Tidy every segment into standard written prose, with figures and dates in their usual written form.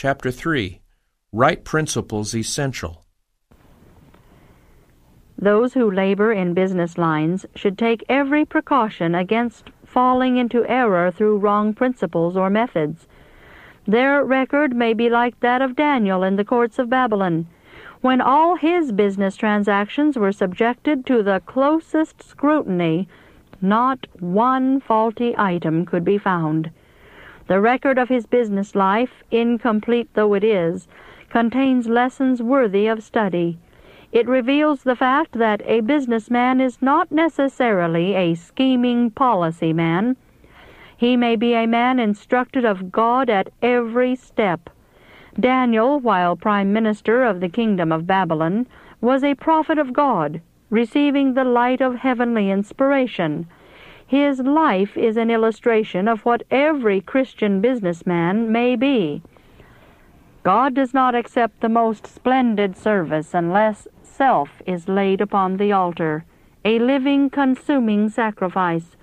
Chapter 3. Right Principles Essential. Those who labor in business lines should take every precaution against falling into error through wrong principles or methods. Their record may be like that of Daniel in the courts of Babylon, when all his business transactions were subjected to the closest scrutiny. Not one faulty item could be found. The record of his business life, incomplete though it is, contains lessons worthy of study. It reveals the fact that a businessman is not necessarily a scheming policy man. He may be a man instructed of God at every step. Daniel, while prime minister of the kingdom of Babylon, was a prophet of God, receiving the light of heavenly inspiration. His life is an illustration of what every Christian businessman may be. God does not accept the most splendid service unless self is laid upon the altar, a living, consuming sacrifice.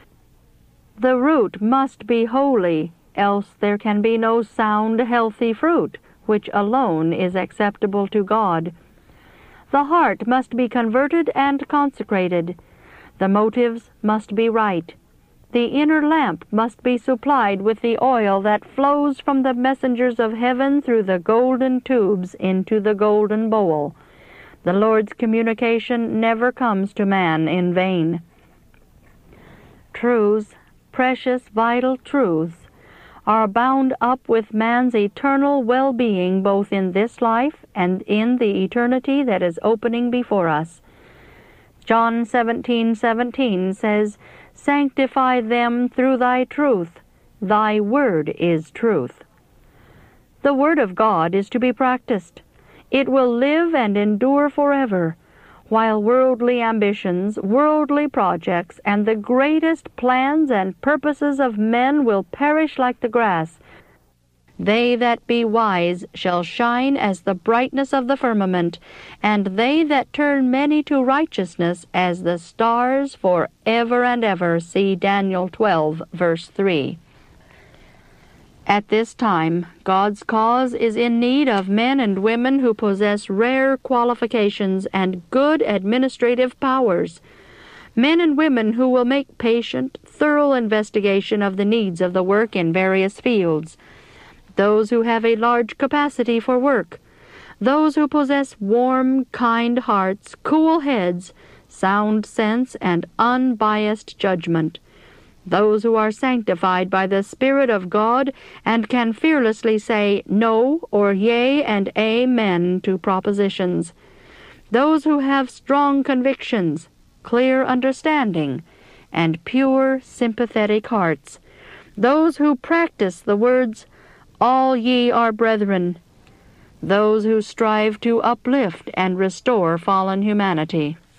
The root must be holy, else there can be no sound, healthy fruit, which alone is acceptable to God. The heart must be converted and consecrated. The motives must be right. The inner lamp must be supplied with the oil that flows from the messengers of heaven through the golden tubes into the golden bowl. The Lord's communication never comes to man in vain. Truths, precious, vital truths, are bound up with man's eternal well-being both in this life and in the eternity that is opening before us. John 17:17 says, "Sanctify them through thy truth. Thy word is truth." The word of God is to be practiced. It will live and endure forever, while worldly ambitions, worldly projects, and the greatest plans and purposes of men will perish like the grass. They that be wise shall shine as the brightness of the firmament, and they that turn many to righteousness as the stars for ever and ever. See Daniel 12, verse 3. At this time, God's cause is in need of men and women who possess rare qualifications and good administrative powers. Men and women who will make patient, thorough investigation of the needs of the work in various fields. Those who have a large capacity for work. Those who possess warm, kind hearts, cool heads, sound sense, and unbiased judgment. Those who are sanctified by the Spirit of God and can fearlessly say no or yea and amen to propositions. Those who have strong convictions, clear understanding, and pure, sympathetic hearts. Those who practice the words, "All ye are brethren." Those who strive to uplift and restore fallen humanity.